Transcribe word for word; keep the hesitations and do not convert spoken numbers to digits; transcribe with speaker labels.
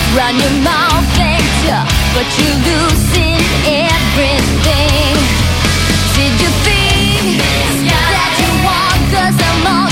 Speaker 1: Run your mouth later, but you're losing everything. Did you think that you want the most?